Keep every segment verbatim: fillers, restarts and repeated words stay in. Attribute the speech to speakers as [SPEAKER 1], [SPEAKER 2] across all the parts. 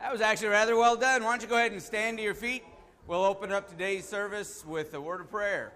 [SPEAKER 1] That was actually rather well done. Why don't you go ahead and stand to your feet? We'll open up today's service with a word of prayer.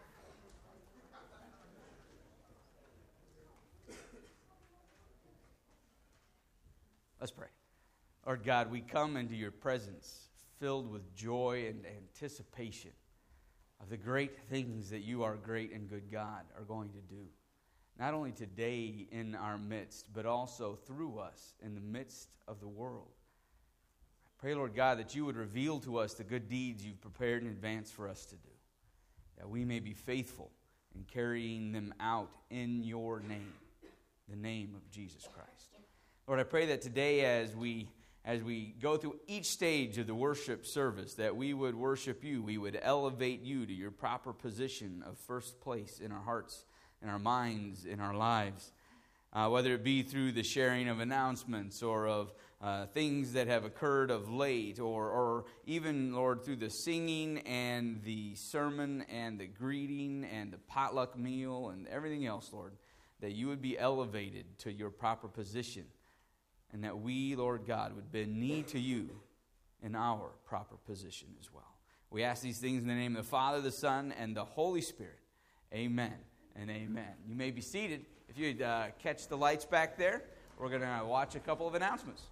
[SPEAKER 1] Let's pray. Lord God, we come into your presence filled with joy and anticipation of the great things that you, our great and good God, are going to do. Not only today in our midst, but also through us in the midst of the world. I pray, Lord God, that you would reveal to us the good deeds you've prepared in advance for us to do, that we may be faithful in carrying them out in your name, the name of Jesus Christ. Lord, I pray that today as we as we go through each stage of the worship service, that we would worship you, we would elevate you to your proper position of first place in our hearts, in our minds, in our lives. Uh, whether it be through the sharing of announcements or of uh, things that have occurred of late, or, or even, Lord, through the singing and the sermon and the greeting and the potluck meal and everything else, Lord, that you would be elevated to your proper position. And that we, Lord God, would bend knee to you in our proper position as well. We ask these things in the name of the Father, the Son, and the Holy Spirit. Amen and amen. You may be seated. If you'd uh, catch the lights back there, we're going to watch a couple of announcements.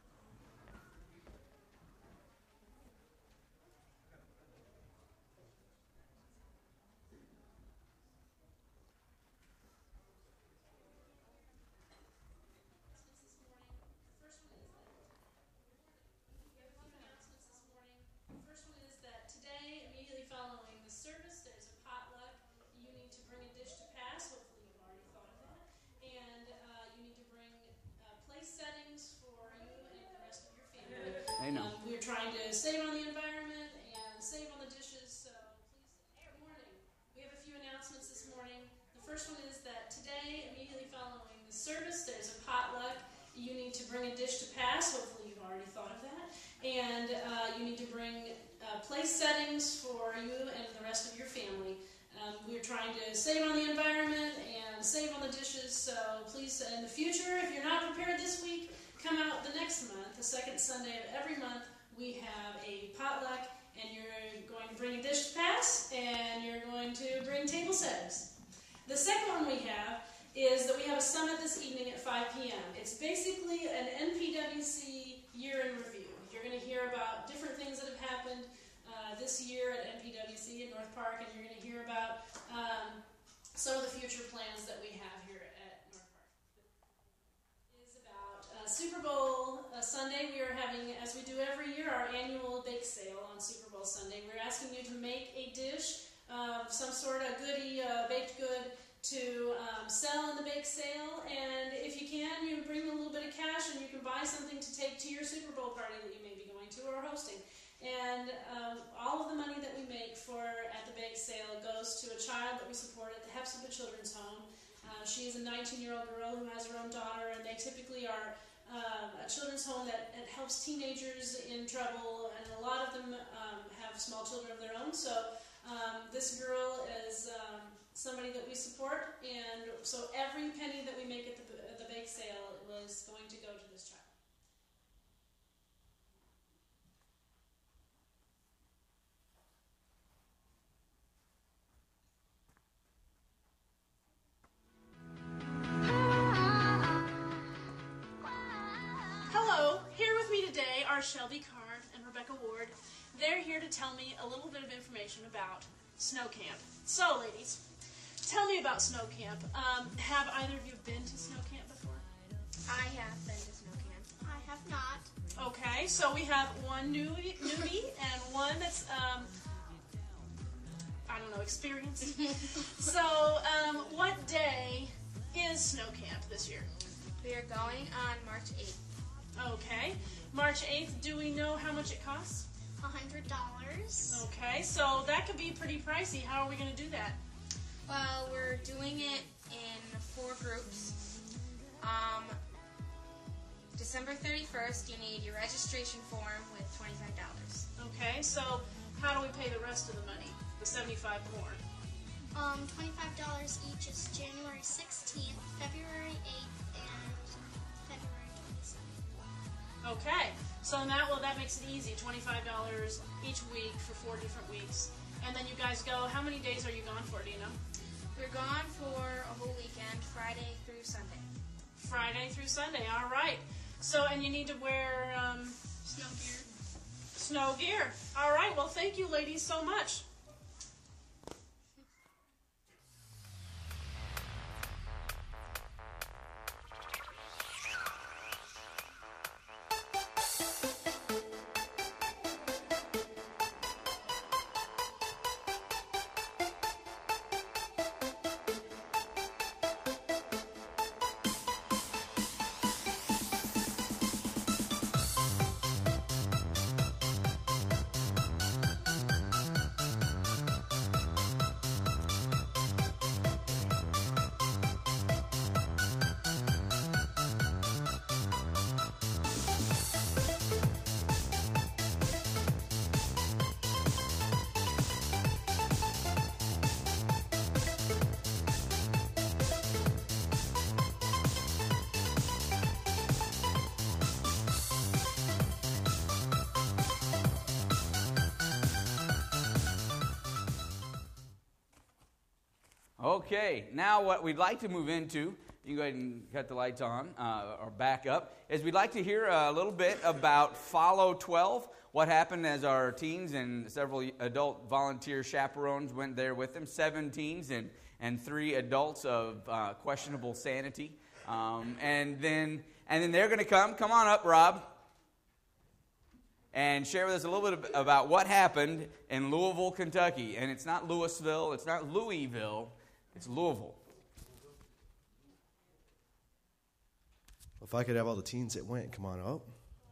[SPEAKER 2] Um, we're trying to save on the environment and save on the dishes, so please. Good morning. We have a few announcements this morning. The first one is that today, immediately following the service, there's a potluck. You need to bring a dish to pass. Hopefully you've already thought of that. And uh, you need to bring uh, place settings for you and the rest of your family. Um, we're trying to save on the environment and save on the dishes, so please, in the future, if you're not prepared this week, come out the next month, the second Sunday of every month. We have a potluck, and you're going to bring a dish to pass, and you're going to bring table settings. The second one we have is that we have a summit this evening at five p.m. It's basically an N P W C year in review. You're going to hear about different things that have happened uh, this year at N P W C in North Park, and you're going to hear about um, some of the future plans that we have here at North Park. It is about uh, Super Bowl uh, Sunday. We are having, as we do every year, our annual bake sale on Super Bowl Sunday. We're asking you to make a dish, uh, some sort of goodie, uh, baked good, to um, sell in the bake sale, and if you can, you bring a little bit of cash and you can buy something to take to your Super Bowl party that you may be going to or hosting. And um, all of the money that we make for at the bake sale goes to a child that we support at the Hepzibah Children's Home. Uh, she is a nineteen-year-old girl who has her own daughter, and they typically are um, a children's home that, that helps teenagers in trouble, and a lot of them um, have small children of their own. So um, this girl is um, somebody that we support, and so every penny that we make at the, at the bake sale was going to go to this child. Hello, here with me today are Shelby Karn and Rebecca Ward. They're here to tell me a little bit of information about Snow Camp. So, ladies, tell me about Snow Camp. Um, have either of you been to Snow Camp before?
[SPEAKER 3] I have been to Snow Camp. I have not.
[SPEAKER 2] Okay, so we have one newbie, newbie and one that's, um, I don't know, experienced. So, um, what day is Snow Camp this year?
[SPEAKER 3] We are going on March eighth.
[SPEAKER 2] Okay, March eighth. Do we know how much it costs?
[SPEAKER 3] one hundred dollars.
[SPEAKER 2] Okay, so that could be pretty pricey. How are we going to do that?
[SPEAKER 3] Well, we're doing it in four groups. Um, December thirty-first, you need your registration form with twenty-five dollars.
[SPEAKER 2] Okay, so how do we pay the rest of the money, the seventy-five more?
[SPEAKER 4] Um, twenty-five dollars each is January sixteenth, February eighth, and February twenty-seventh.
[SPEAKER 2] Okay, So that well, that makes it easy. twenty-five dollars each week for four different weeks. And then you guys go, how many days are you gone for, do you know?
[SPEAKER 3] We're gone for a whole weekend, Friday through Sunday.
[SPEAKER 2] Friday through Sunday, all right. So, and you need to wear um,
[SPEAKER 4] Snow gear.
[SPEAKER 2] snow gear. All right, well, thank you, ladies, so much.
[SPEAKER 1] Okay, now what we'd like to move into, you can go ahead and cut the lights on uh, or back up, is we'd like to hear a little bit about Follow twelve, what happened as our teens and several adult volunteer chaperones went there with them, seven teens and, and three adults of uh, questionable sanity. Um, and then and then they're going to come, come on up, Rob, and share with us a little bit about what happened in Louisville, Kentucky. And it's not Louisville, it's not Louisville, it's Louisville.
[SPEAKER 5] If I could have all the teens that went, come on up.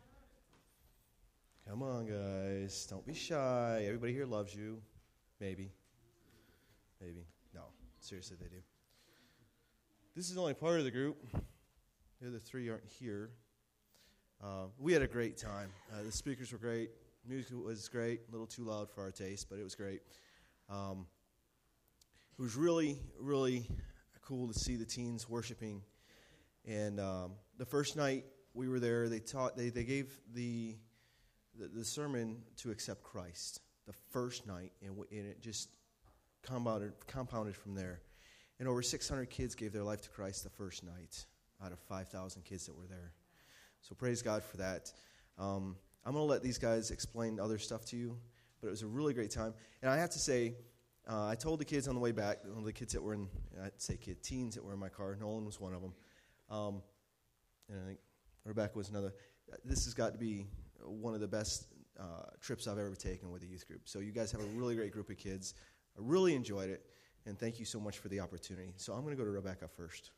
[SPEAKER 5] Come on, guys. Don't be shy. Everybody here loves you. Maybe. Maybe. No. Seriously, they do. This is only part of the group. The other three aren't here. Uh, we had a great time. Uh, the speakers were great. Music was great. A little too loud for our taste, but it was great. Um, it was really, really cool to see the teens worshiping. And um, the first night we were there, they taught. They, they gave the, the the sermon to accept Christ the first night, and, w- and it just compounded compounded from there. And over six hundred kids gave their life to Christ the first night out of five thousand kids that were there. So praise God for that. Um, I'm going to let these guys explain other stuff to you, but it was a really great time. And I have to say, uh, I told the kids on the way back, one of the kids that were in, I'd say kid, teens that were in my car, Nolan was one of them, um, and I think Rebecca was another. This has got to be one of the best uh, trips I've ever taken with a youth group. So you guys have a really great group of kids. I really enjoyed it, and thank you so much for the opportunity. So I'm going to go to Rebecca first.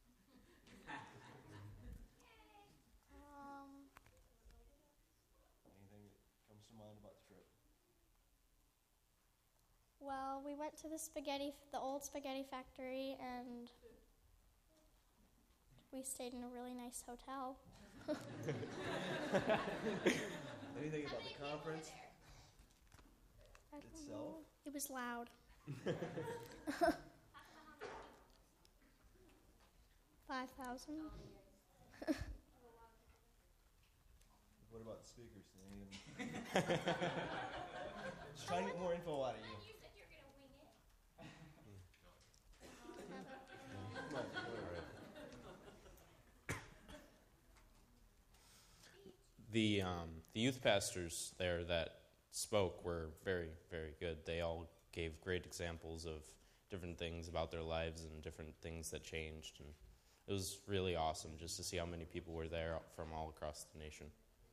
[SPEAKER 4] Well, we went to the spaghetti, the old spaghetti factory, and we stayed in a really nice hotel.
[SPEAKER 5] Anything about the conference
[SPEAKER 4] I don't
[SPEAKER 5] itself?
[SPEAKER 4] know. It was loud. Five thousand.
[SPEAKER 5] What about the speakers? Did any of them? Just trying to get more info out of you.
[SPEAKER 6] The um, the youth pastors there that spoke were very, very good. They all gave great examples of different things about their lives and different things that changed. And it was really awesome just to see how many people were there from all across the nation.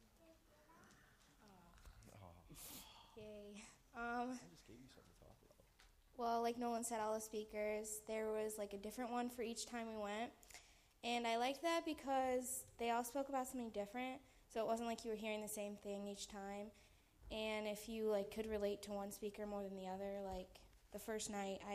[SPEAKER 3] Yay. Um, well, like Nolan said, all the speakers, there was like a different one for each time we went. And I liked that because they all spoke about something different. So it wasn't like you were hearing the same thing each time. And if you like could relate to one speaker more than the other, like the first night I